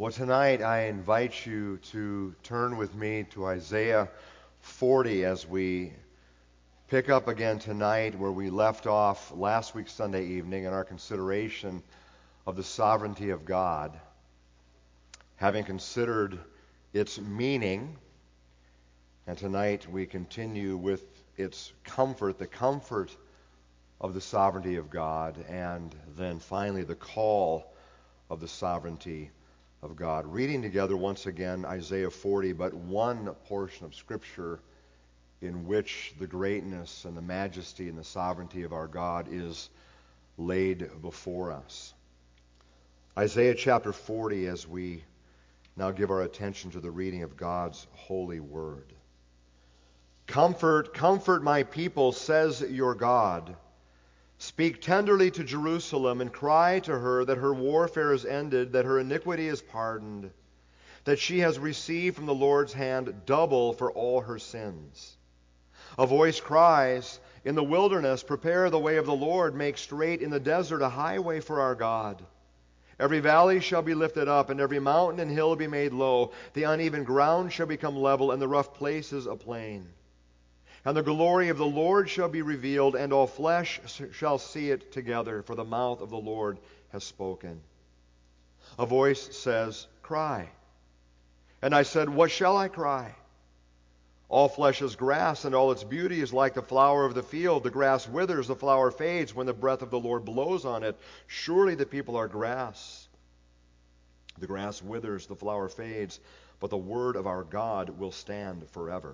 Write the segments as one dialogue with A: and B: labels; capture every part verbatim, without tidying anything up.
A: Well, tonight I invite you to turn with me to Isaiah forty as we pick up again tonight where we left off last week Sunday evening in our consideration of the sovereignty of God. Having considered its meaning, and tonight we continue with its comfort, the comfort of the sovereignty of God, and then finally the call of the sovereignty of God. Reading together once again Isaiah forty, but one portion of Scripture in which the greatness and the majesty and the sovereignty of our God is laid before us. Isaiah chapter forty, as we now give our attention to the reading of God's holy word. Comfort, comfort my people, says your God. Speak tenderly to Jerusalem and cry to her that her warfare is ended, that her iniquity is pardoned, that she has received from the Lord's hand double for all her sins. A voice cries, in the wilderness, prepare the way of the Lord, make straight in the desert a highway for our God. Every valley shall be lifted up, and every mountain and hill be made low. The uneven ground shall become level, and the rough places a plain. And the glory of the Lord shall be revealed, and all flesh shall see it together, for the mouth of the Lord has spoken. A voice says, cry. And I said, what shall I cry? All flesh is grass, and all its beauty is like the flower of the field. The grass withers, the flower fades when the breath of the Lord blows on it. Surely the people are grass. The grass withers, the flower fades, but the word of our God will stand forever.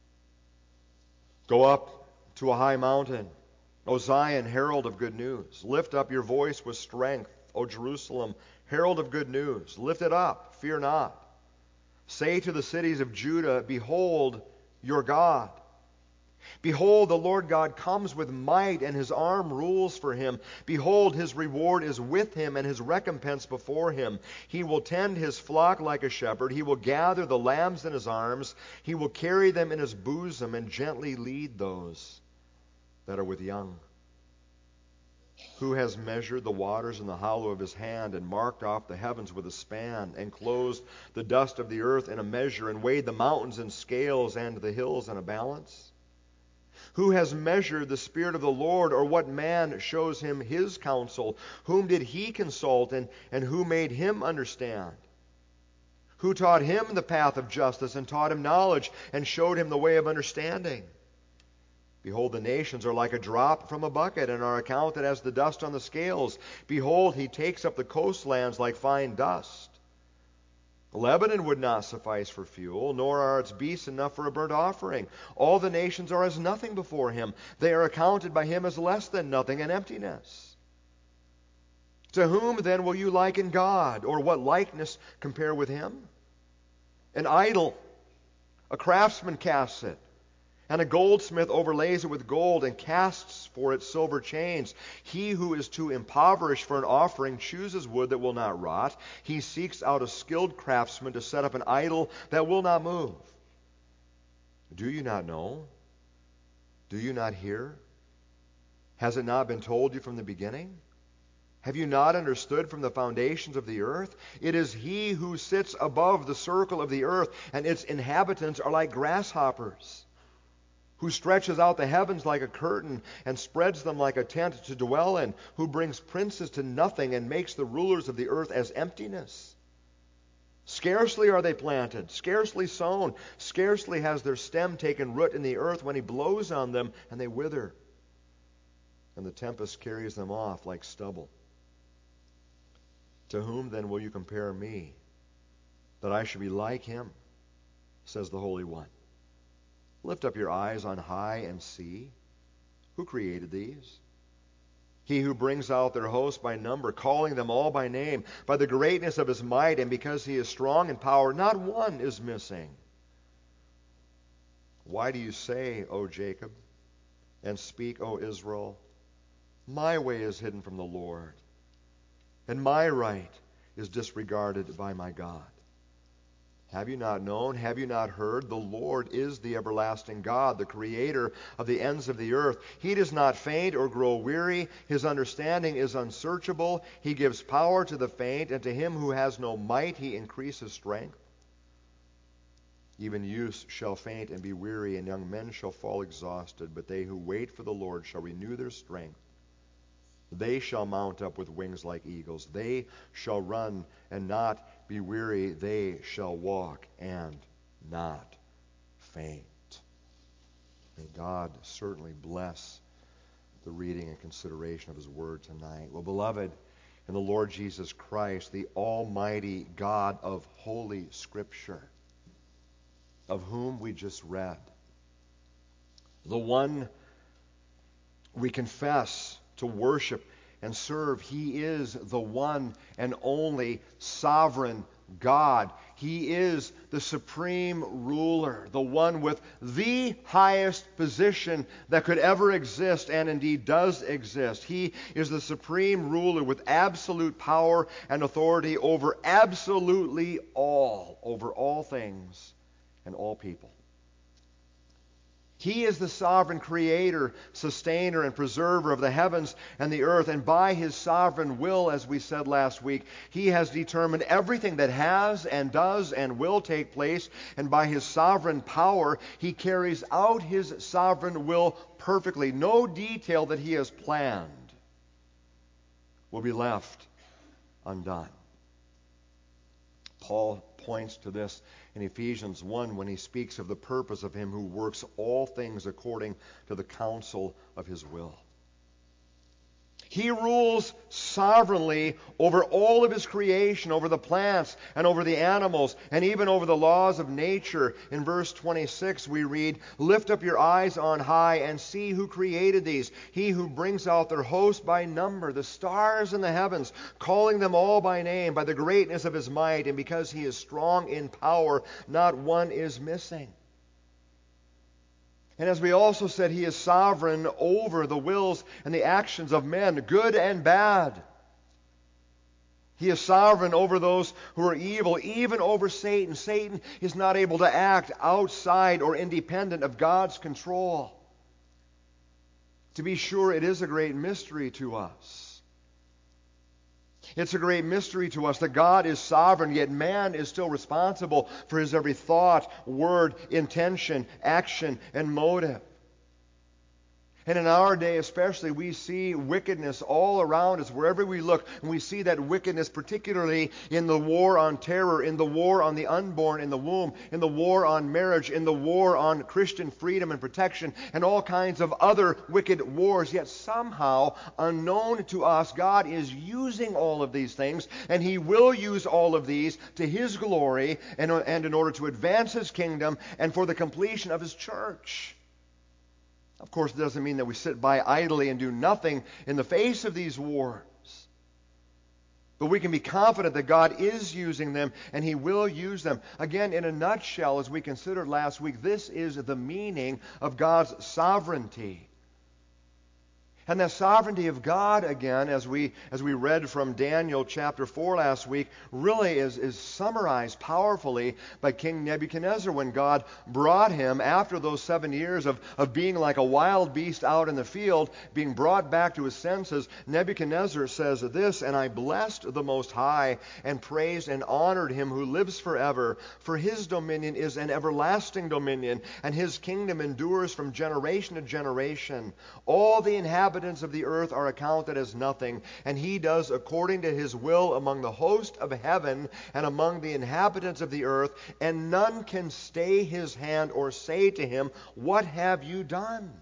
A: Go up to a high mountain, O Zion, herald of good news. Lift up your voice with strength, O Jerusalem, herald of good news. Lift it up, fear not. Say to the cities of Judah, behold your God. Behold, the Lord God comes with might, and his arm rules for him. Behold, his reward is with him, and his recompense before him. He will tend his flock like a shepherd. He will gather the lambs in his arms. He will carry them in his bosom, and gently lead those that are with young. Who has measured the waters in the hollow of his hand, and marked off the heavens with a span, and closed the dust of the earth in a measure, and weighed the mountains in scales, and the hills in a balance? Who has measured the Spirit of the Lord, or what man shows him his counsel? Whom did he consult, and, and who made him understand? Who taught him the path of justice, and taught him knowledge, and showed him the way of understanding? Behold, the nations are like a drop from a bucket, and are accounted as the dust on the scales. Behold, he takes up the coastlands like fine dust. Lebanon would not suffice for fuel, nor are its beasts enough for a burnt offering. All the nations are as nothing before him. They are accounted by him as less than nothing, and emptiness. To whom then will you liken God, or what likeness compare with him? An idol, a craftsman casts it, and a goldsmith overlays it with gold and casts for it silver chains. He who is too impoverished for an offering chooses wood that will not rot. He seeks out a skilled craftsman to set up an idol that will not move. Do you not know? Do you not hear? Has it not been told you from the beginning? Have you not understood from the foundations of the earth? It is he who sits above the circle of the earth, and its inhabitants are like grasshoppers. Who stretches out the heavens like a curtain and spreads them like a tent to dwell in, who brings princes to nothing and makes the rulers of the earth as emptiness. Scarcely are they planted, scarcely sown, scarcely has their stem taken root in the earth when he blows on them, and they wither, and the tempest carries them off like stubble. To whom then will you compare me, that I should be like him, says the Holy One? Lift up your eyes on high and see. Who created these? He who brings out their hosts by number, calling them all by name, by the greatness of his might, and because he is strong in power, not one is missing. Why do you say, O Jacob, and speak, O Israel, my way is hidden from the Lord, and my right is disregarded by my God? Have you not known? Have you not heard? The Lord is the everlasting God, the creator of the ends of the earth. He does not faint or grow weary. His understanding is unsearchable. He gives power to the faint, and to him who has no might he increases strength. Even youths shall faint and be weary, and young men shall fall exhausted. But they who wait for the Lord shall renew their strength. They shall mount up with wings like eagles. They shall run and not be weary. They shall walk and not faint. May God certainly bless the reading and consideration of His Word tonight. Well, beloved, in the Lord Jesus Christ, the Almighty God of Holy Scripture, of whom we just read, the one we confess to worship and serve, He is the one and only sovereign God. He is the supreme ruler, the one with the highest position that could ever exist and indeed does exist. He is the supreme ruler with absolute power and authority over absolutely all, over all things and all people. He is the sovereign creator, sustainer, and preserver of the heavens and the earth. And by His sovereign will, as we said last week, He has determined everything that has and does and will take place. And by His sovereign power, He carries out His sovereign will perfectly. No detail that He has planned will be left undone. Paul points to this in Ephesians one when he speaks of the purpose of Him who works all things according to the counsel of His will. He rules sovereignly over all of His creation, over the plants and over the animals, and even over the laws of nature. In verse twenty-six we read, "Lift up your eyes on high and see who created these. He who brings out their host by number, the stars in the heavens, calling them all by name, by the greatness of His might, and because He is strong in power, not one is missing." And as we also said, He is sovereign over the wills and the actions of men, good and bad. He is sovereign over those who are evil, even over Satan. Satan is not able to act outside or independent of God's control. To be sure, it is a great mystery to us. It's a great mystery to us that God is sovereign, yet man is still responsible for his every thought, word, intention, action, and motive. And in our day especially, we see wickedness all around us, wherever we look. And we see that wickedness particularly in the war on terror, in the war on the unborn in the womb, in the war on marriage, in the war on Christian freedom and protection, and all kinds of other wicked wars. Yet somehow, unknown to us, God is using all of these things, and He will use all of these to His glory and, and in order to advance His kingdom and for the completion of His church. Of course, it doesn't mean that we sit by idly and do nothing in the face of these wars. But we can be confident that God is using them and He will use them. Again, in a nutshell, as we considered last week, this is the meaning of God's sovereignty. And the sovereignty of God, again, as we as we read from Daniel chapter four last week, really is, is summarized powerfully by King Nebuchadnezzar when God brought him, after those seven years of, of being like a wild beast out in the field, being brought back to his senses. Nebuchadnezzar says this, "And I blessed the Most High, and praised and honored Him who lives forever. For His dominion is an everlasting dominion, and His kingdom endures from generation to generation. All the inhabitants of the earth are accounted as nothing, and He does according to His will among the host of heaven and among the inhabitants of the earth, and none can stay His hand or say to Him, 'What have you done?'"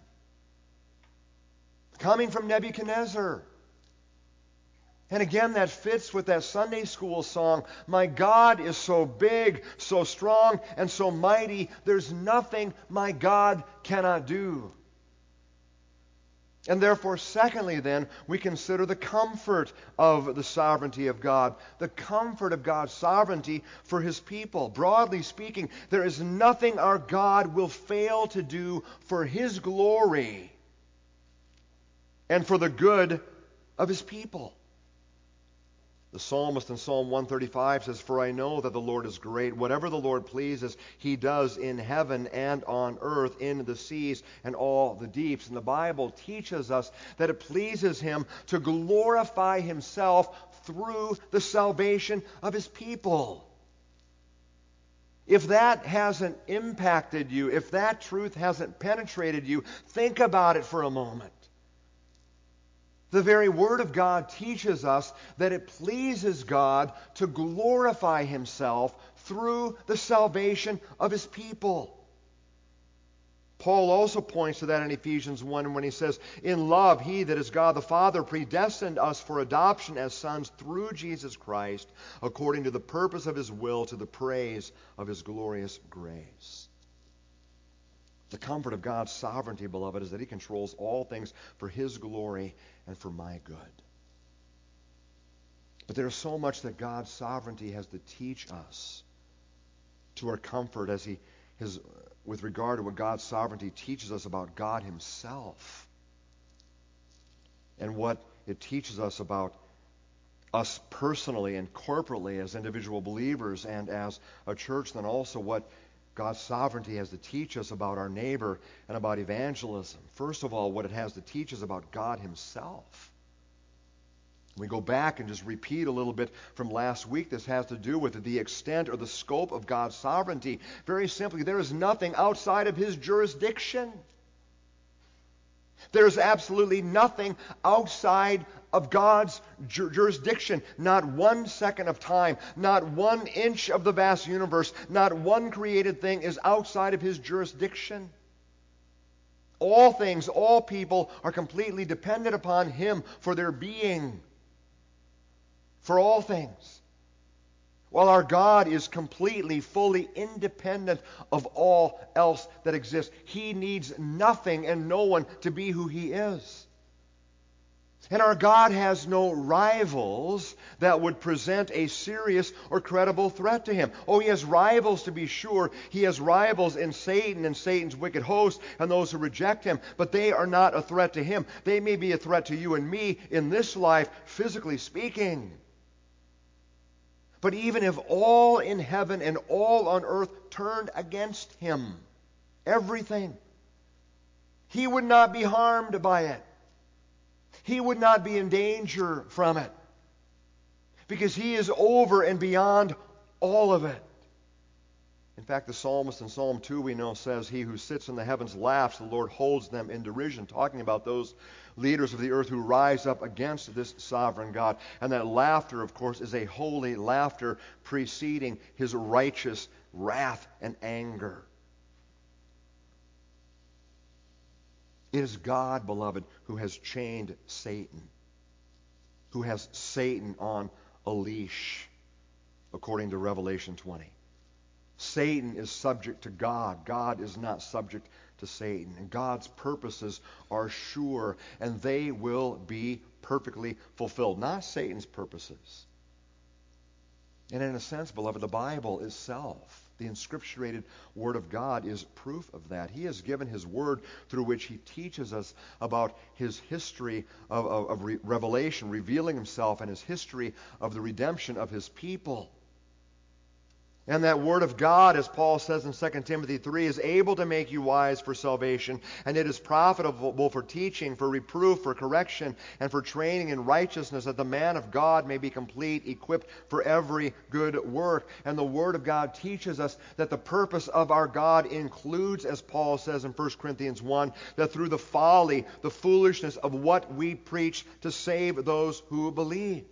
A: Coming from Nebuchadnezzar. And again, that fits with that Sunday school song, "My God is so big, so strong, and so mighty, there's nothing my God cannot do." And therefore, secondly then, we consider the comfort of the sovereignty of God, the comfort of God's sovereignty for His people. Broadly speaking, there is nothing our God will fail to do for His glory and for the good of His people. The psalmist in Psalm one thirty-five says, "For I know that the Lord is great. Whatever the Lord pleases, he does in heaven and on earth, in the seas and all the deeps." And the Bible teaches us that it pleases him to glorify himself through the salvation of his people. If that hasn't impacted you, if that truth hasn't penetrated you, think about it for a moment. The very Word of God teaches us that it pleases God to glorify himself through the salvation of his people. Paul also points to that in Ephesians one when he says, "In love, he, that is God the Father, predestined us for adoption as sons through Jesus Christ, according to the purpose of his will, to the praise of his glorious grace." The comfort of God's sovereignty, beloved, is that he controls all things for his glory and for my good. But there is so much that God's sovereignty has to teach us to our comfort as he his with regard to what God's sovereignty teaches us about God himself and what it teaches us about us personally and corporately as individual believers and as a church, then also what God's sovereignty has to teach us about our neighbor and about evangelism. First of all, what it has to teach us about God himself. We go back and just repeat a little bit from last week. This has to do with the extent or the scope of God's sovereignty. Very simply, there is nothing outside of his jurisdiction. There is absolutely nothing outside of God's ju- jurisdiction. Not one second of time, not one inch of the vast universe, not one created thing is outside of his jurisdiction. All things, all people are completely dependent upon him for their being. For all things. While our God is completely, fully independent of all else that exists. He needs nothing and no one to be who he is. And our God has no rivals that would present a serious or credible threat to him. Oh, he has rivals to be sure. He has rivals in Satan and Satan's wicked host and those who reject him. But they are not a threat to him. They may be a threat to you and me in this life, physically speaking. But even if all in heaven and all on earth turned against him, everything, he would not be harmed by it. He would not be in danger from it. Because he is over and beyond all of it. In fact, the psalmist in Psalm two, we know, says, "He who sits in the heavens laughs, the Lord holds them in derision," talking about those leaders of the earth who rise up against this sovereign God. And that laughter, of course, is a holy laughter preceding his righteous wrath and anger. It is God, beloved, who has chained Satan, who has Satan on a leash, according to Revelation twenty. Satan is subject to God. God is not subject to Satan. And God's purposes are sure, and they will be perfectly fulfilled. Not Satan's purposes. And in a sense, beloved, the Bible itself, the inscripturated Word of God, is proof of that. He has given His Word through which He teaches us about His history of, of, of re- revelation, revealing Himself, and His history of the redemption of His people. And that Word of God, as Paul says in Second Timothy three, is able to make you wise for salvation, and it is profitable for teaching, for reproof, for correction, and for training in righteousness, that the man of God may be complete, equipped for every good work. And the Word of God teaches us that the purpose of our God includes, as Paul says in First Corinthians one, that through the folly, the foolishness of what we preach, to save those who believe.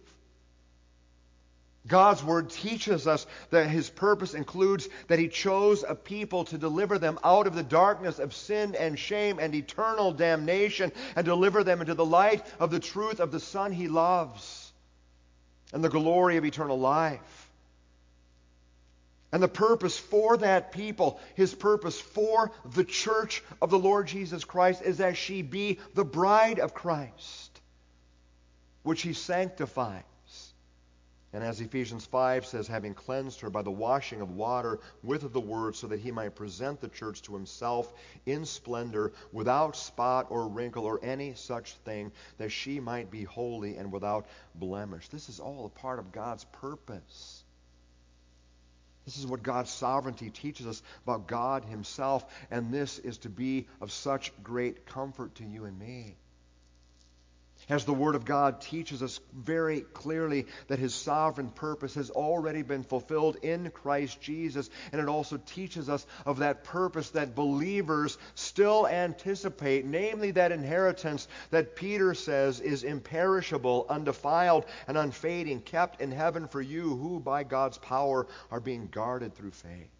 A: God's Word teaches us that His purpose includes that He chose a people to deliver them out of the darkness of sin and shame and eternal damnation, and deliver them into the light of the truth of the Son He loves and the glory of eternal life. And the purpose for that people, His purpose for the church of the Lord Jesus Christ, is that she be the bride of Christ, which He sanctifies And as Ephesians five says, having cleansed her by the washing of water with the word, so that he might present the church to himself in splendor, without spot or wrinkle or any such thing, that she might be holy and without blemish. This is all a part of God's purpose. This is what God's sovereignty teaches us about God himself, and this is to be of such great comfort to you and me. As the Word of God teaches us very clearly that his sovereign purpose has already been fulfilled in Christ Jesus, and it also teaches us of that purpose that believers still anticipate, namely that inheritance that Peter says is imperishable, undefiled, and unfading, kept in heaven for you who by God's power are being guarded through faith.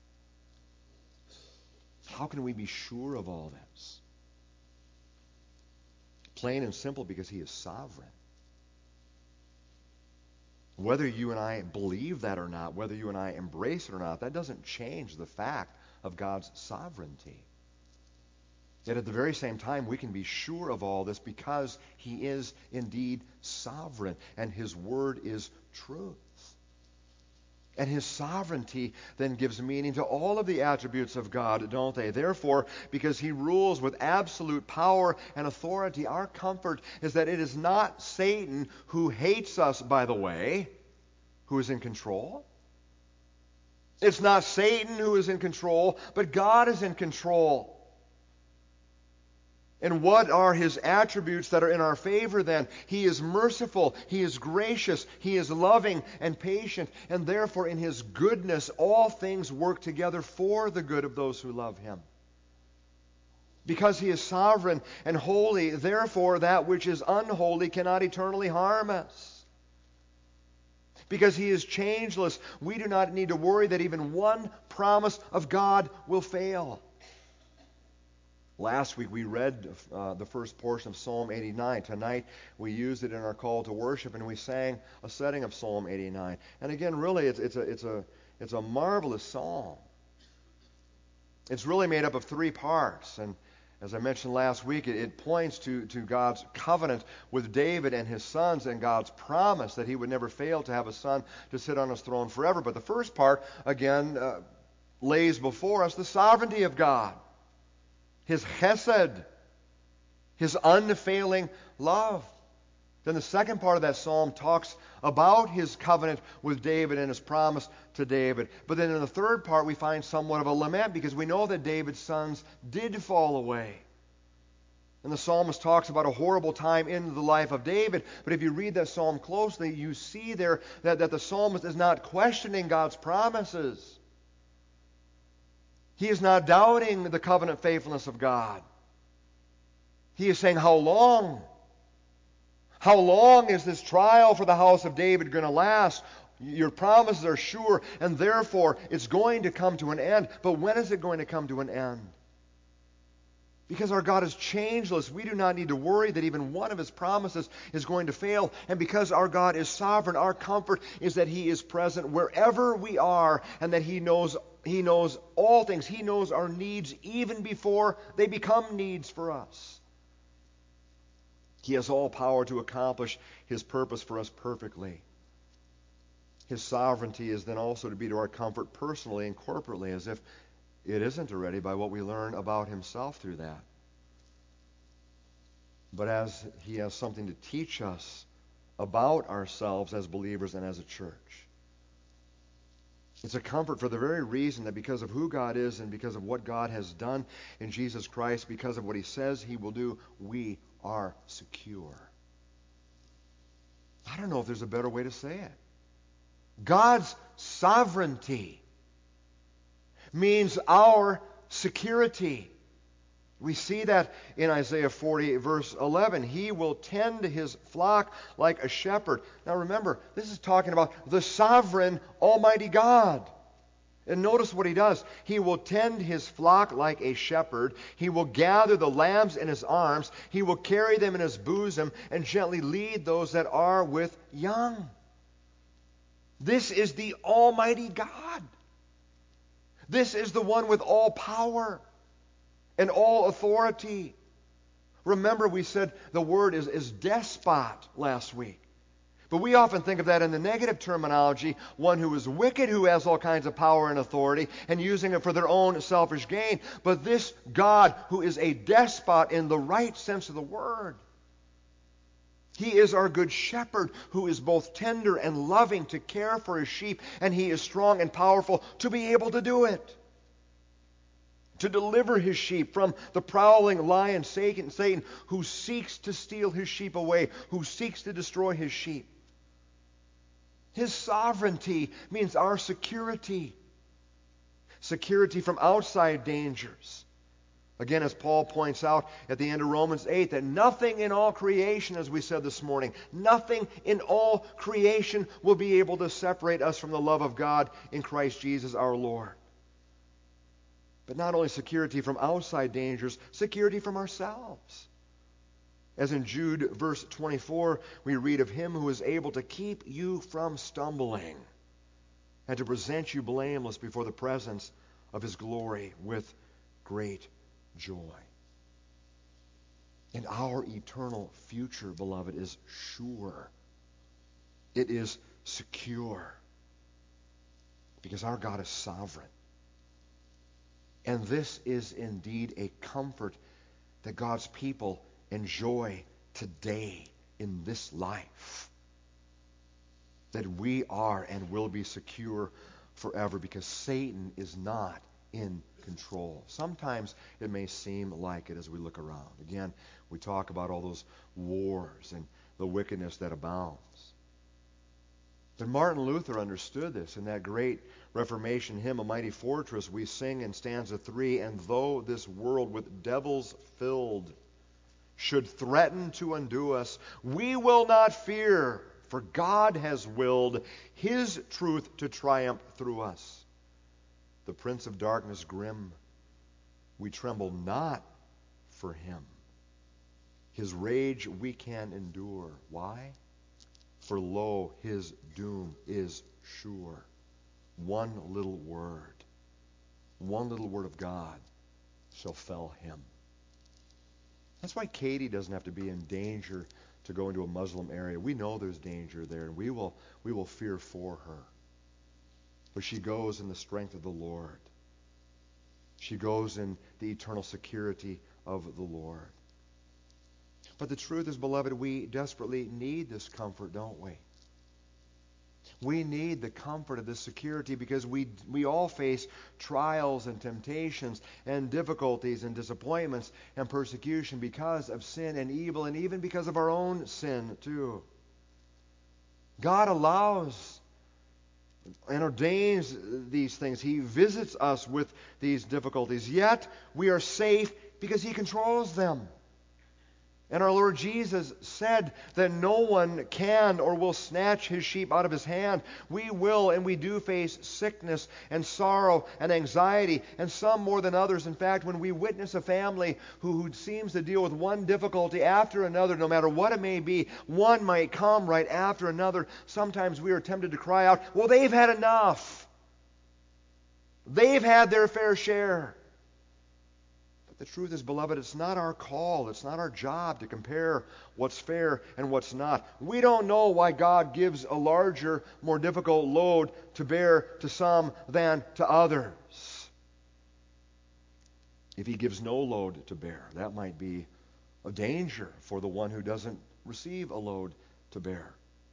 A: How can we be sure of all this? Plain and simple, because he is sovereign. Whether you and I believe that or not, whether you and I embrace it or not, that doesn't change the fact of God's sovereignty. Yet at the very same time, we can be sure of all this because he is indeed sovereign, and his word is truth. And his sovereignty then gives meaning to all of the attributes of God, don't they? Therefore, because he rules with absolute power and authority, our comfort is that it is not Satan, who hates us, by the way, who is in control. It's not Satan who is in control, but God is in control. And what are his attributes that are in our favor then? He is merciful, he is gracious, he is loving and patient, and therefore in his goodness all things work together for the good of those who love him. Because he is sovereign and holy, therefore that which is unholy cannot eternally harm us. Because he is changeless, we do not need to worry that even one promise of God will fail. Last week we read uh, the first portion of Psalm eighty-nine. Tonight we used it in our call to worship, and we sang a setting of Psalm eighty-nine. And again, really, it's, it's, a, it's, a, it's a marvelous psalm. It's really made up of three parts. And as I mentioned last week, it, it points to, to God's covenant with David and his sons, and God's promise that he would never fail to have a son to sit on his throne forever. But the first part, again, uh, lays before us the sovereignty of God. His chesed, his unfailing love. Then the second part of that psalm talks about his covenant with David and his promise to David. But then in the third part we find somewhat of a lament, because we know that David's sons did fall away. And the psalmist talks about a horrible time in the life of David. But if you read that psalm closely, you see there that, that the psalmist is not questioning God's promises. He is not doubting the covenant faithfulness of God. He is saying, how long? How long is this trial for the house of David going to last? Your promises are sure, and therefore it's going to come to an end. But when is it going to come to an end? Because our God is changeless, we do not need to worry that even one of his promises is going to fail. And because our God is sovereign, our comfort is that he is present wherever we are, and that he knows He knows all things. He knows our needs even before they become needs for us. He has all power to accomplish his purpose for us perfectly. His sovereignty is then also to be to our comfort personally and corporately, as if it isn't already by what we learn about himself through that. But as he has something to teach us about ourselves as believers and as a church. It's a comfort for the very reason that because of who God is and because of what God has done in Jesus Christ, because of what he says he will do, we are secure. I don't know if there's a better way to say it. God's sovereignty means our security. We see that in Isaiah forty, verse eleven. He will tend his flock like a shepherd. Now remember, this is talking about the sovereign Almighty God. And notice what he does. He will tend his flock like a shepherd. He will gather the lambs in his arms. He will carry them in his bosom and gently lead those that are with young. This is the Almighty God. This is the one with all power and all authority. Remember, we said the word is, is despot last week. But we often think of that in the negative terminology, one who is wicked, who has all kinds of power and authority, and using it for their own selfish gain. But this God, who is a despot in the right sense of the word, He is our good shepherd, who is both tender and loving to care for His sheep, and He is strong and powerful to be able to do it. To deliver His sheep from the prowling lion, Satan, Satan, who seeks to steal His sheep away, who seeks to destroy His sheep. His sovereignty means our security. Security from outside dangers. Again, as Paul points out at the end of Romans eight, that nothing in all creation, as we said this morning, nothing in all creation will be able to separate us from the love of God in Christ Jesus our Lord. But not only security from outside dangers, security from ourselves. As in Jude verse twenty-four, we read of Him who is able to keep you from stumbling and to present you blameless before the presence of His glory with great joy. And our eternal future, beloved, is sure. It is secure. Because our God is sovereign. And this is indeed a comfort that God's people enjoy today in this life. That we are and will be secure forever because Satan is not in control. Sometimes it may seem like it as we look around. Again, we talk about all those wars and the wickedness that abounds. But Martin Luther understood this in that great Reformation hymn, A Mighty Fortress, we sing in stanza three, and though this world with devils filled should threaten to undo us, we will not fear, for God has willed His truth to triumph through us. The Prince of Darkness grim, we tremble not for Him. His rage we can endure. Why? For lo, His doom is sure. One little word, one little word of God shall fell Him. That's why Katie doesn't have to be in danger to go into a Muslim area. We know there's danger there, and we will, we will fear for her. But she goes in the strength of the Lord. She goes in the eternal security of the Lord. But the truth is, beloved, we desperately need this comfort, don't we? We need the comfort of this security because we we all face trials and temptations and difficulties and disappointments and persecution because of sin and evil, and even because of our own sin too. God allows and ordains these things. He visits us with these difficulties. Yet we are safe because He controls them. And our Lord Jesus said that no one can or will snatch His sheep out of His hand. We will and we do face sickness and sorrow and anxiety, and some more than others. In fact, when we witness a family who, who seems to deal with one difficulty after another, no matter what it may be, one might come right after another. Sometimes we are tempted to cry out, well, they've had enough. They've had their fair share. The truth is, beloved, it's not our call, it's not our job to compare what's fair and what's not. We don't know why God gives a larger, more difficult load to bear to some than to others. If He gives no load to bear, that might be a danger for the one who doesn't receive a load to bear.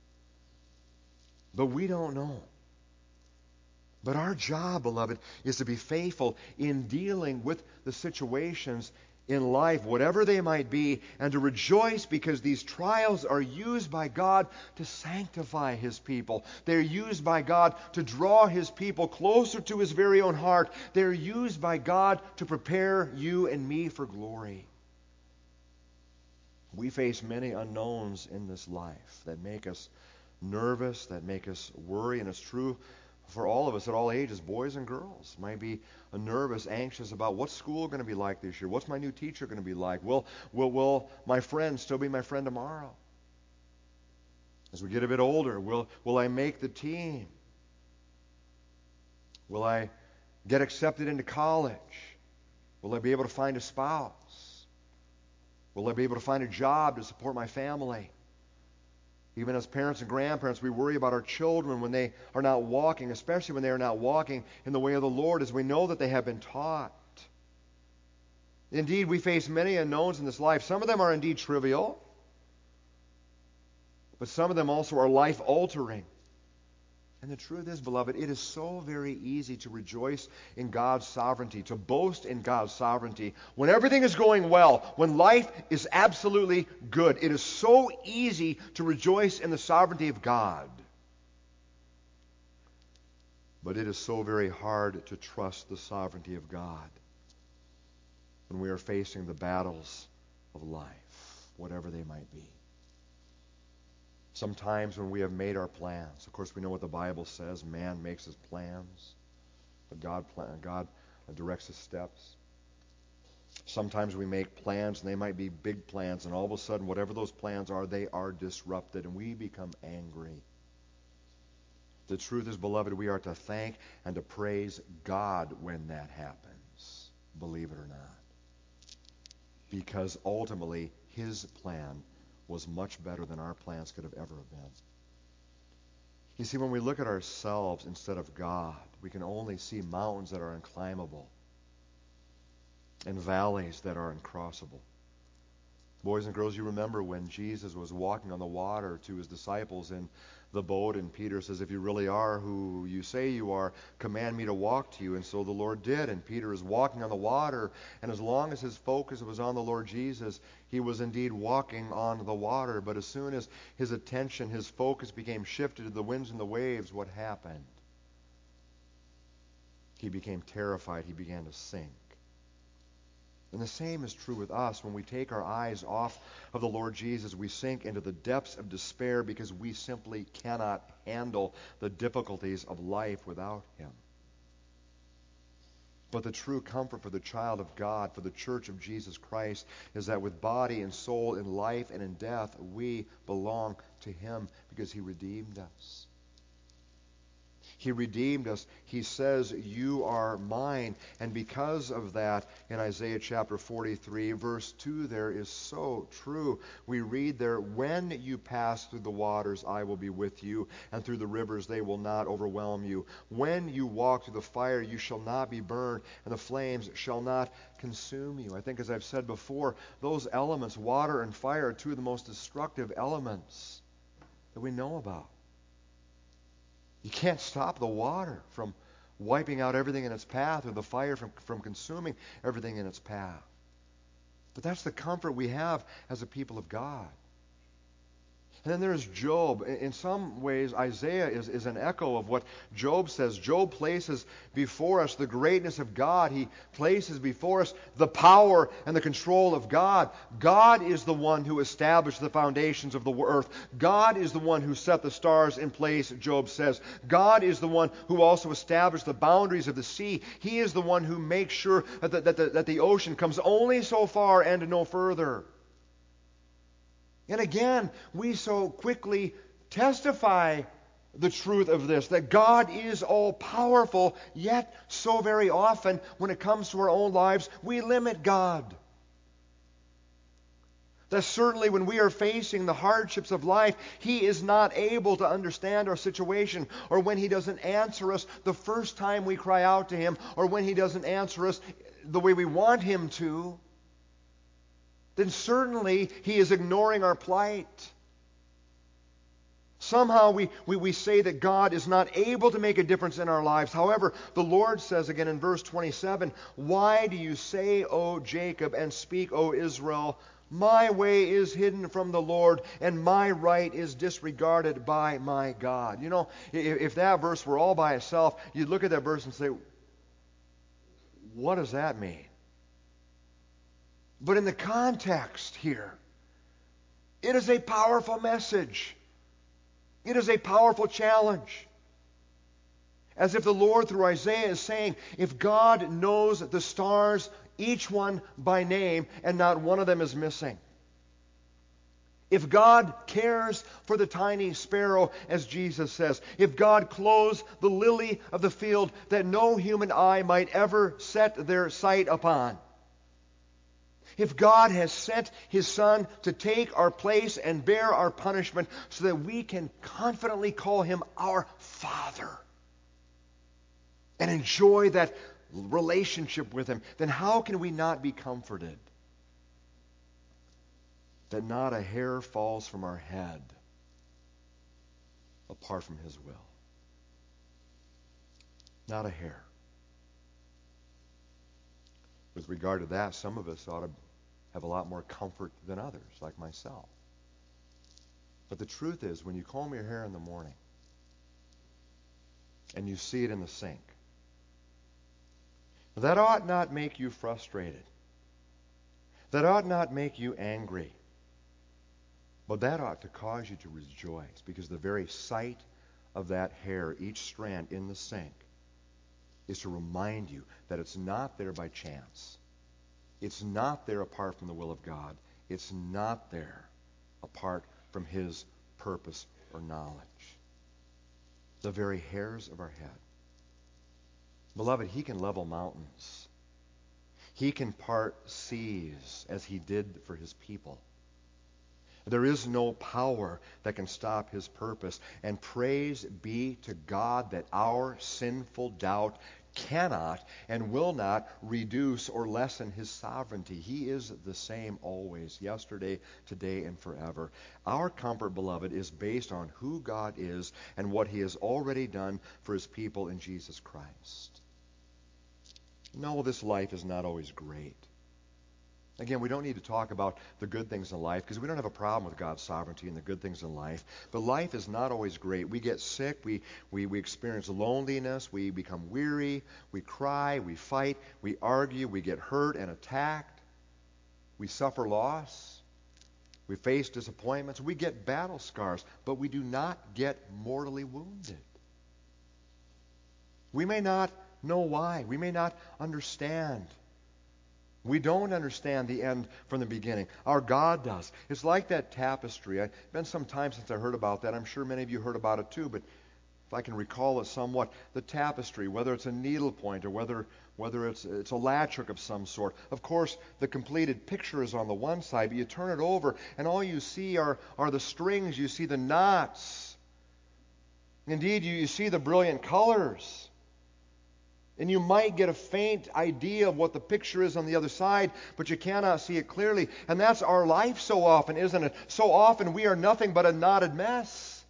A: But we don't know. But our job, beloved, is to be faithful in dealing with the situations in life, whatever they might be, and to rejoice because these trials are used by God to sanctify His people. They're used by God to draw His people closer to His very own heart. They're used by God to prepare you and me for glory. We face many unknowns in this life that make us nervous, that make us worry, and it's true for all of us at all ages, boys and girls, might be nervous, anxious about what's school going to be like this year? What's my new teacher going to be like? Will, will, will my friend still be my friend tomorrow? As we get a bit older, will, will I make the team? Will I get accepted into college? Will I be able to find a spouse? Will I be able to find a job to support my family? Even as parents and grandparents, we worry about our children when they are not walking, especially when they are not walking in the way of the Lord, as we know that they have been taught. Indeed, we face many unknowns in this life. Some of them are indeed trivial, but some of them also are life-altering. And the truth is, beloved, it is so very easy to rejoice in God's sovereignty, to boast in God's sovereignty. When everything is going well, when life is absolutely good, it is so easy to rejoice in the sovereignty of God. But it is so very hard to trust the sovereignty of God when we are facing the battles of life, whatever they might be. Sometimes when we have made our plans, of course we know what the Bible says, man makes his plans, but God, plan, God directs his steps. Sometimes we make plans, and they might be big plans, and all of a sudden, whatever those plans are, they are disrupted, and we become angry. The truth is, beloved, we are to thank and to praise God when that happens, believe it or not. Because ultimately, his plan was much better than our plans could have ever have been. You see, when we look at ourselves instead of God, we can only see mountains that are unclimbable and valleys that are uncrossable. Boys and girls, you remember when Jesus was walking on the water to his disciples in the boat, and Peter says, if you really are who you say you are, command me to walk to you. And so the Lord did, and Peter is walking on the water, and as long as his focus was on the Lord Jesus, he was indeed walking on the water. But as soon as his attention, his focus became shifted to the winds and the waves, what happened? He became terrified. He began to sink. And the same is true with us. When we take our eyes off of the Lord Jesus, we sink into the depths of despair because we simply cannot handle the difficulties of life without him. But the true comfort for the child of God, for the church of Jesus Christ, is that with body and soul, in life and in death, we belong to him because he redeemed us. He redeemed us. He says, you are mine. And because of that, in Isaiah chapter forty-three, verse two there is so true. We read there, when you pass through the waters, I will be with you, and through the rivers, they will not overwhelm you. When you walk through the fire, you shall not be burned, and the flames shall not consume you. I think, as I've said before, those elements, water and fire, are two of the most destructive elements that we know about. You can't stop the water from wiping out everything in its path, or the fire from, from consuming everything in its path. But that's the comfort we have as a people of God. And then there's Job. In some ways, Isaiah is, is an echo of what Job says. Job places before us the greatness of God. He places before us the power and the control of God. God is the one who established the foundations of the earth. God is the one who set the stars in place, Job says. God is the one who also established the boundaries of the sea. He is the one who makes sure that the, that the, that the ocean comes only so far and no further. And again, we so quickly testify the truth of this, that God is all-powerful, yet so very often when it comes to our own lives, we limit God. That certainly when we are facing the hardships of life, He is not able to understand our situation, or when He doesn't answer us the first time we cry out to Him, or when He doesn't answer us the way we want Him to, then certainly He is ignoring our plight. Somehow we, we, we say that God is not able to make a difference in our lives. However, the Lord says again in verse twenty-seven, why do you say, O Jacob, and speak, O Israel, my way is hidden from the Lord, and my right is disregarded by my God. You know, if, if that verse were all by itself, you'd look at that verse and say, what does that mean? But in the context here, it is a powerful message. It is a powerful challenge. As if the Lord through Isaiah is saying, if God knows the stars, each one by name, and not one of them is missing. If God cares for the tiny sparrow, as Jesus says, if God clothes the lily of the field that no human eye might ever set their sight upon, If God has sent His Son to take our place and bear our punishment so that we can confidently call Him our Father and enjoy that relationship with Him, then how can we not be comforted that not a hair falls from our head apart from His will? Not a hair. With regard to that, some of us ought to have a lot more comfort than others, like myself. But the truth is, when you comb your hair in the morning and you see it in the sink, that ought not make you frustrated. That ought not make you angry. But that ought to cause you to rejoice, because the very sight of that hair, each strand in the sink, is to remind you that it's not there by chance. It's not there apart from the will of God. It's not there apart from His purpose or knowledge. The very hairs of our head. Beloved, He can level mountains. He can part seas as He did for His people. There is no power that can stop His purpose. And praise be to God that our sinful doubt cannot and will not reduce or lessen His sovereignty. He is the same always, yesterday, today, and forever. Our comfort, beloved, is based on who God is and what He has already done for His people in Jesus Christ. No, this life is not always great. Again, we don't need to talk about the good things in life, because we don't have a problem with God's sovereignty and the good things in life. But life is not always great. We get sick. We, we, we experience loneliness. We become weary. We cry. We fight. We argue. We get hurt and attacked. We suffer loss. We face disappointments. We get battle scars. But we do not get mortally wounded. We may not know why. We may not understand. We don't understand the end from the beginning. Our God does. It's like that tapestry. It's been some time since I heard about that. I'm sure many of you heard about it too, but if I can recall it somewhat, the tapestry, whether it's a needlepoint or whether whether it's it's a latch hook of some sort. Of course, the completed picture is on the one side, but you turn it over, and all you see are, are the strings. You see the knots. Indeed, you, you see the brilliant colors. And you might get a faint idea of what the picture is on the other side, but you cannot see it clearly. And that's our life so often, isn't it? So often we are nothing but a knotted mess.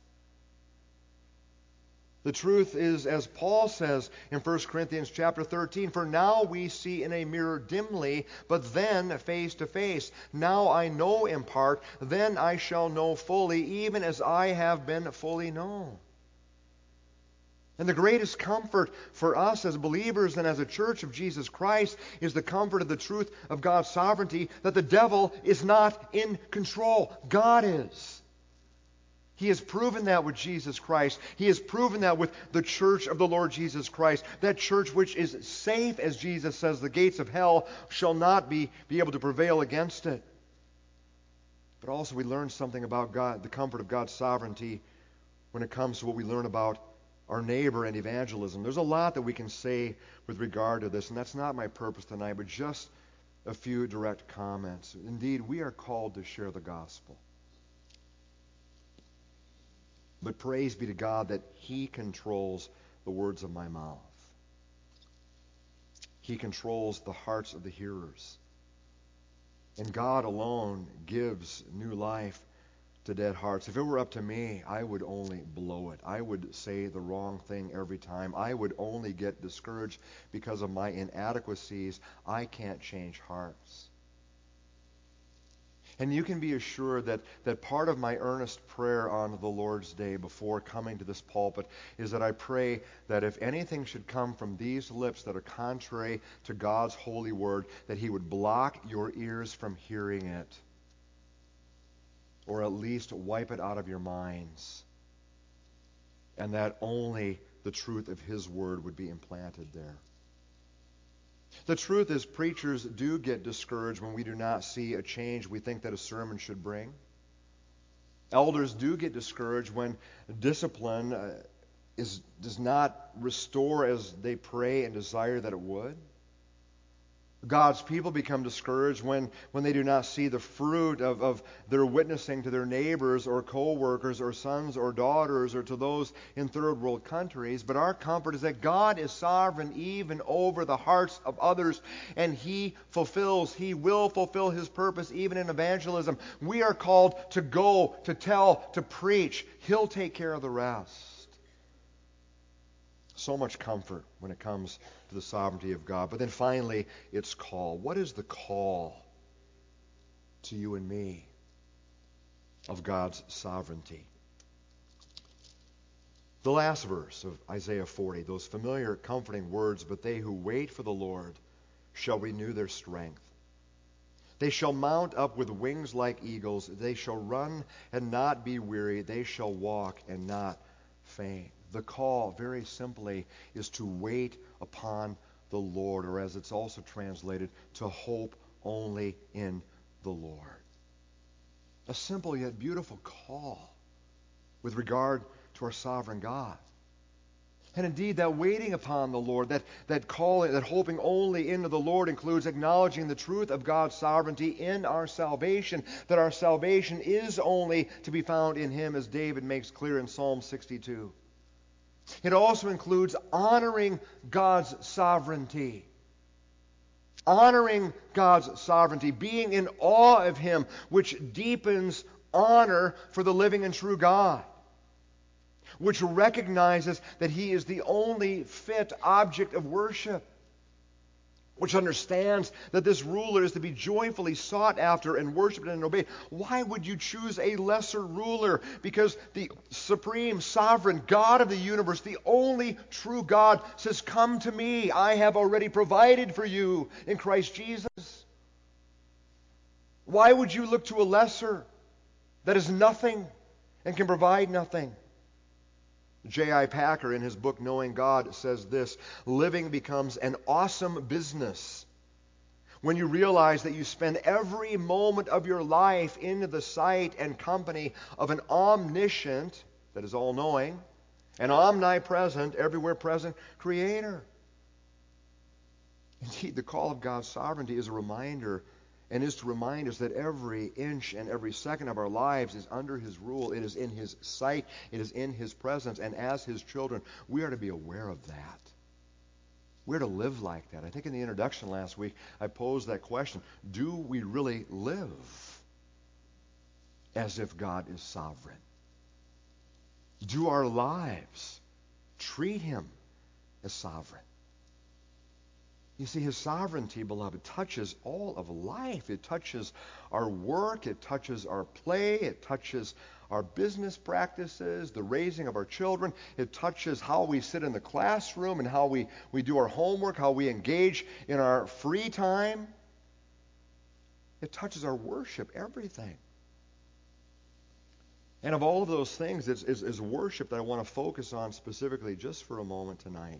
A: The truth is, as Paul says in First Corinthians chapter thirteen, for now we see in a mirror dimly, but then face to face. Now I know in part, then I shall know fully, even as I have been fully known. And the greatest comfort for us as believers and as a church of Jesus Christ is the comfort of the truth of God's sovereignty, that the devil is not in control. God is. He has proven that with Jesus Christ. He has proven that with the church of the Lord Jesus Christ. That church which is safe, as Jesus says, the gates of hell shall not be, be able to prevail against it. But also we learn something about God, the comfort of God's sovereignty, when it comes to what we learn about our neighbor and evangelism. There's a lot that we can say with regard to this, and that's not my purpose tonight, but just a few direct comments. Indeed, we are called to share the gospel. But praise be to God that He controls the words of my mouth. He controls the hearts of the hearers. And God alone gives new life to dead hearts. If it were up to me, I would only blow it. I would say the wrong thing every time. I would only get discouraged because of my inadequacies. I can't change hearts. And you can be assured that, that part of my earnest prayer on the Lord's Day before coming to this pulpit is that I pray that if anything should come from these lips that are contrary to God's holy word, that He would block your ears from hearing it, or at least wipe it out of your minds, and that only the truth of His word would be implanted there. The truth is, preachers do get discouraged when we do not see a change we think that a sermon should bring. Elders do get discouraged when discipline uh, is does not restore as they pray and desire that it would. God's people become discouraged when, when they do not see the fruit of, of their witnessing to their neighbors or co-workers or sons or daughters or to those in third world countries. But our comfort is that God is sovereign even over the hearts of others, and He fulfills, He will fulfill His purpose even in evangelism. We are called to go, to tell, to preach. He'll take care of the rest. So much comfort when it comes to the sovereignty of God. But then finally, its call. What is the call to you and me of God's sovereignty? The last verse of Isaiah forty, those familiar, comforting words, "But they who wait for the Lord shall renew their strength. They shall mount up with wings like eagles. They shall run and not be weary. They shall walk and not faint." The call, very simply, is to wait upon the Lord, or as it's also translated, to hope only in the Lord. A simple yet beautiful call with regard to our sovereign God. And indeed, that waiting upon the Lord, that, that calling, that hoping only into the Lord includes acknowledging the truth of God's sovereignty in our salvation, that our salvation is only to be found in Him, as David makes clear in Psalm sixty-two. It also includes honoring God's sovereignty. Honoring God's sovereignty, being in awe of Him, which deepens honor for the living and true God, which recognizes that He is the only fit object of worship, which understands that this ruler is to be joyfully sought after and worshipped and obeyed. Why would you choose a lesser ruler? Because the supreme, sovereign God of the universe, the only true God, says, "Come to me. I have already provided for you in Christ Jesus." Why would you look to a lesser that is nothing and can provide nothing? J I Packer, in his book Knowing God, says this: "Living becomes an awesome business when you realize that you spend every moment of your life in the sight and company of an omniscient, that is all-knowing, and omnipresent, everywhere present, Creator." Indeed, the call of God's sovereignty is a reminder, and is to remind us that every inch and every second of our lives is under His rule. It is in His sight. It is in His presence. And as His children, we are to be aware of that. We're to live like that. I think in the introduction last week, I posed that question: do we really live as if God is sovereign? Do our lives treat Him as sovereign? You see, His sovereignty, beloved, touches all of life. It touches our work. It touches our play. It touches our business practices, the raising of our children. It touches how we sit in the classroom and how we, we do our homework, how we engage in our free time. It touches our worship, everything. And of all of those things, it's, it's, it's worship that I want to focus on specifically just for a moment tonight.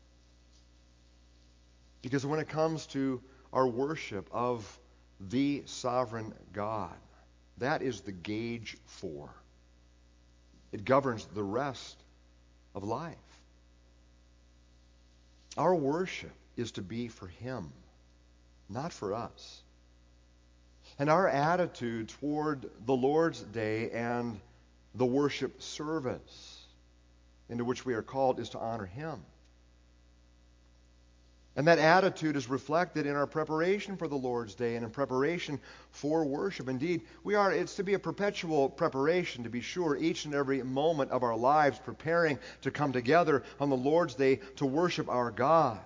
A: Because when it comes to our worship of the sovereign God, that is the gauge for. It governs the rest of life. Our worship is to be for Him, not for us. And our attitude toward the Lord's Day and the worship service into which we are called is to honor Him. And that attitude is reflected in our preparation for the Lord's Day and in preparation for worship. Indeed, we are, it's to be a perpetual preparation, to be sure, each and every moment of our lives preparing to come together on the Lord's Day to worship our God.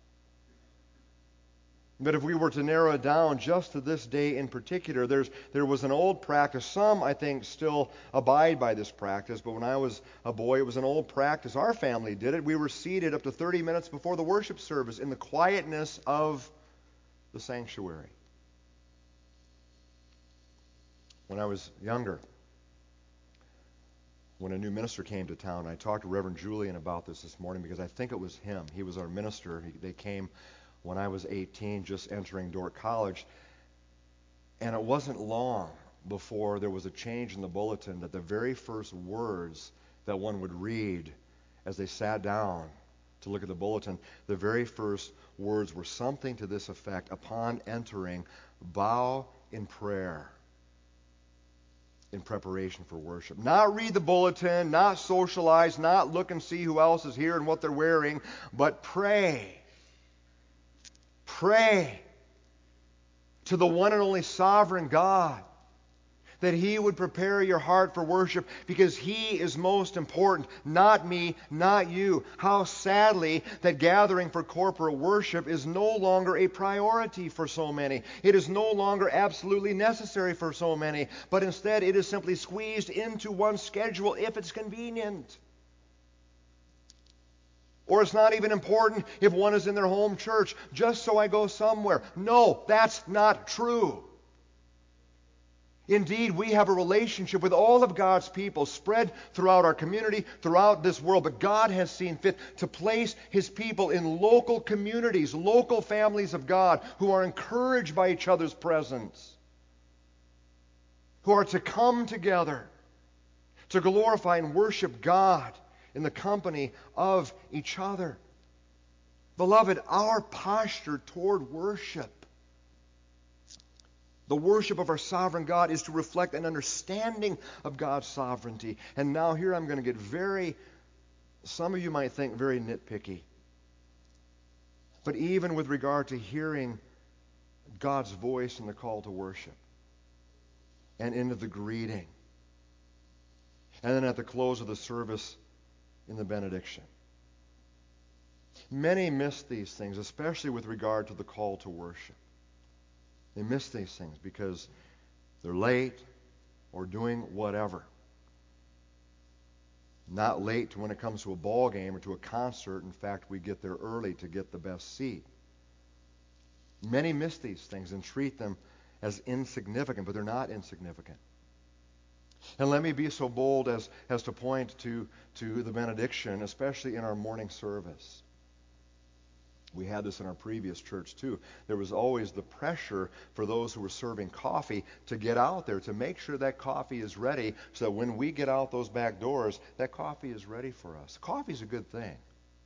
A: But if we were to narrow it down just to this day in particular, there's there was an old practice. Some, I think, still abide by this practice, but when I was a boy, it was an old practice. Our family did it. We were seated up to thirty minutes before the worship service in the quietness of the sanctuary. When I was younger, when a new minister came to town, I talked to Reverend Julian about this this morning because I think it was him. He was our minister. He, they came when I was eighteen, just entering Dordt College. And it wasn't long before there was a change in the bulletin that the very first words that one would read as they sat down to look at the bulletin, the very first words were something to this effect: upon entering, bow in prayer in preparation for worship. Not read the bulletin, not socialize, not look and see who else is here and what they're wearing, but pray. Pray to the one and only sovereign God that He would prepare your heart for worship, because He is most important, not me, not you. How sadly that gathering for corporate worship is no longer a priority for so many. It is no longer absolutely necessary for so many, but instead it is simply squeezed into one's schedule if it's convenient. Or it's not even important if one is in their home church, just so I go somewhere. No, that's not true. Indeed, we have a relationship with all of God's people spread throughout our community, throughout this world. But God has seen fit to place His people in local communities, local families of God, who are encouraged by each other's presence, who are to come together to glorify and worship God in the company of each other. Beloved, our posture toward worship, the worship of our sovereign God, is to reflect an understanding of God's sovereignty. And now here I'm going to get very, some of you might think very nitpicky. But even with regard to hearing God's voice in the call to worship, and into the greeting, and then at the close of the service in the benediction. Many miss these things, especially with regard to the call to worship. They miss these things because they're late or doing whatever. Not late to when it comes to a ball game or to a concert. In fact, we get there early to get the best seat. Many miss these things and treat them as insignificant, but they're not insignificant. And let me be so bold as, as to point to, to the benediction, especially in our morning service. We had this in our previous church too. There was always the pressure for those who were serving coffee to get out there, to make sure that coffee is ready, so that when we get out those back doors, that coffee is ready for us. Coffee is a good thing.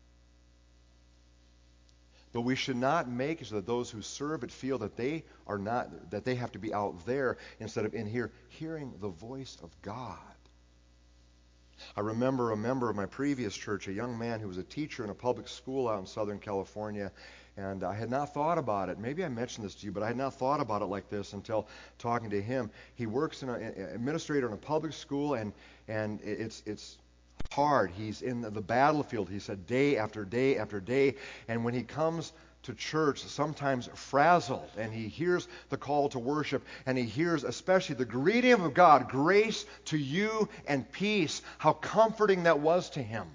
A: But we should not make it so that those who serve it feel that they are not, that they have to be out there instead of in here hearing the voice of God. I remember a member of my previous church, a young man who was a teacher in a public school out in Southern California, and I had not thought about it. Maybe I mentioned this to you, but I had not thought about it like this until talking to him. He works in an administrator in a public school, and and it's it's hard. He's in the battlefield, he said, day after day after day, and when he comes to church, sometimes frazzled, and he hears the call to worship, and he hears especially the greeting of God, grace to you and peace. How comforting that was to him.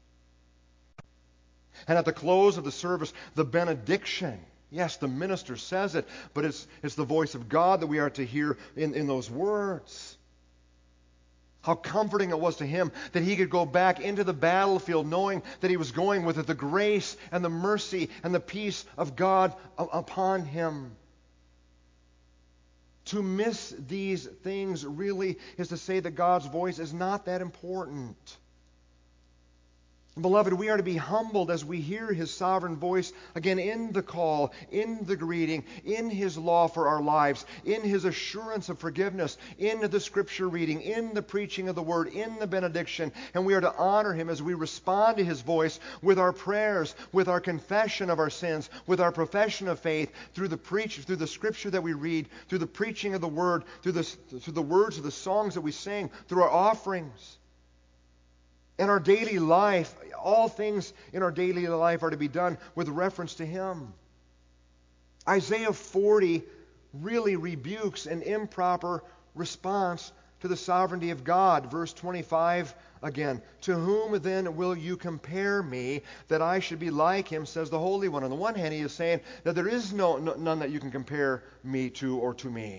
A: And at the close of the service, the benediction. Yes, the minister says it, but it's, it's the voice of God that we are to hear in, in those words. How comforting it was to him that he could go back into the battlefield knowing that he was going with it, the grace and the mercy and the peace of God upon him. To miss these things really is to say that God's voice is not that important. Beloved, we are to be humbled as we hear His sovereign voice again in the call, in the greeting, in His law for our lives, in His assurance of forgiveness, in the Scripture reading, in the preaching of the Word, in the benediction. And we are to honor Him as we respond to His voice with our prayers, with our confession of our sins, with our profession of faith, through the preach, through the Scripture that we read, through the preaching of the Word, through the, through the words of the songs that we sing, through our offerings. In our daily life, all things in our daily life are to be done with reference to Him. Isaiah forty really rebukes an improper response to the sovereignty of God. Verse twenty-five again, "To whom then will you compare me, that I should be like Him, says the Holy One." On the one hand, He is saying that there is no, no none that you can compare me to or to me.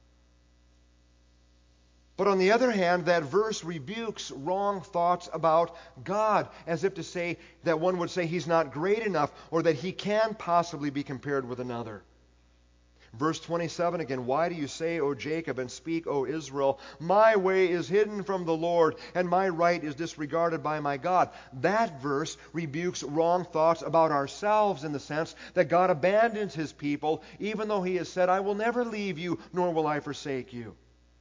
A: But on the other hand, that verse rebukes wrong thoughts about God, as if to say that one would say He's not great enough or that He can possibly be compared with another. Verse twenty-seven again, why do you say, O Jacob, and speak, O Israel, my way is hidden from the Lord, and my right is disregarded by my God? That verse rebukes wrong thoughts about ourselves in the sense that God abandons his people, even though he has said, I will never leave you, nor will I forsake you.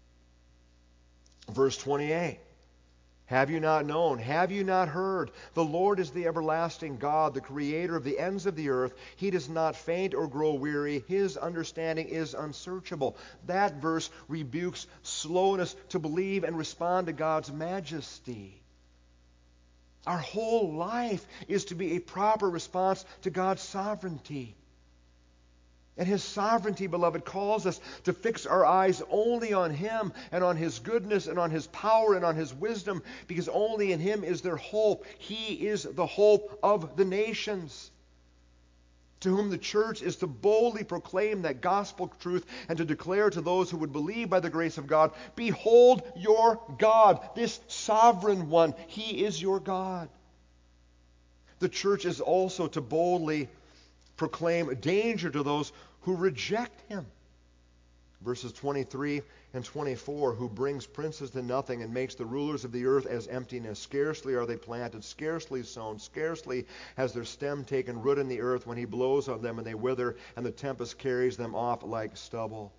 A: Verse twenty-eight, have you not known? Have you not heard? The Lord is the everlasting God, the creator of the ends of the earth. He does not faint or grow weary. His understanding is unsearchable. That verse rebukes slowness to believe and respond to God's majesty. Our whole life is to be a proper response to God's sovereignty. And his sovereignty, beloved, calls us to fix our eyes only on him and on his goodness and on his power and on his wisdom, because only in him is there hope. He is the hope of the nations, to whom the church is to boldly proclaim that gospel truth and to declare to those who would believe by the grace of God, behold your God, this sovereign one. He is your God. The church is also to boldly proclaim danger to those who reject him. Verses twenty-three and twenty-four, who brings princes to nothing and makes the rulers of the earth as emptiness. Scarcely are they planted, scarcely sown, scarcely has their stem taken root in the earth when he blows on them and they wither, and the tempest carries them off like stubble.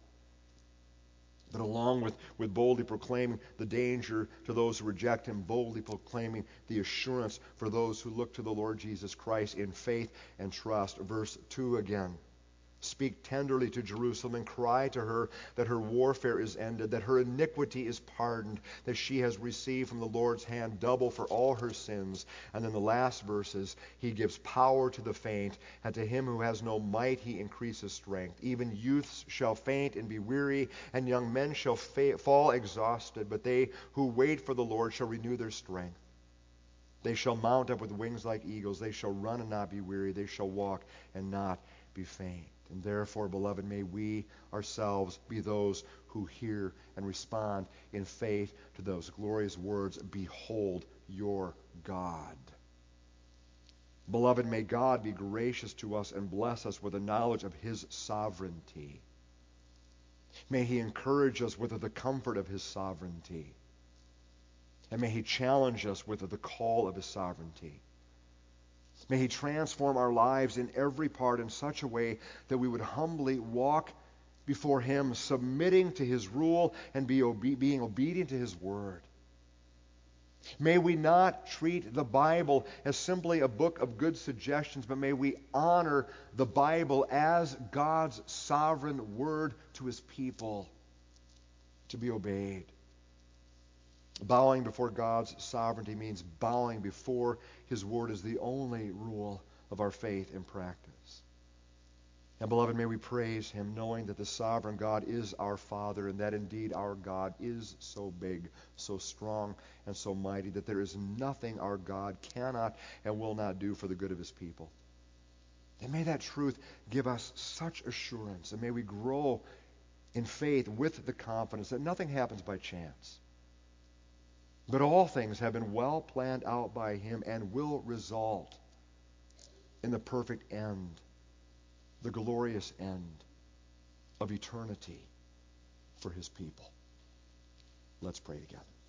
A: But along with, with boldly proclaiming the danger to those who reject him, boldly proclaiming the assurance for those who look to the Lord Jesus Christ in faith and trust. Verse two again. Speak tenderly to Jerusalem and cry to her that her warfare is ended, that her iniquity is pardoned, that she has received from the Lord's hand double for all her sins. And then the last verses, he gives power to the faint, and to him who has no might he increases strength. Even youths shall faint and be weary, and young men shall fa- fall exhausted, but they who wait for the Lord shall renew their strength. They shall mount up with wings like eagles. They shall run and not be weary. They shall walk and not be faint. And therefore, beloved, may we ourselves be those who hear and respond in faith to those glorious words, behold your God. Beloved, may God be gracious to us and bless us with a knowledge of his sovereignty. May he encourage us with the comfort of his sovereignty. And may he challenge us with the call of his sovereignty. May he transform our lives in every part in such a way that we would humbly walk before him, submitting to his rule and be obe- being obedient to his word. May we not treat the Bible as simply a book of good suggestions, but may we honor the Bible as God's sovereign word to his people to be obeyed. Bowing before God's sovereignty means bowing before his word as the only rule of our faith and practice. And beloved, may we praise him, knowing that the sovereign God is our Father, and that indeed our God is so big, so strong, and so mighty that there is nothing our God cannot and will not do for the good of his people. And may that truth give us such assurance, and may we grow in faith with the confidence that nothing happens by chance. But all things have been well planned out by him and will result in the perfect end, the glorious end of eternity for his people. Let's pray together.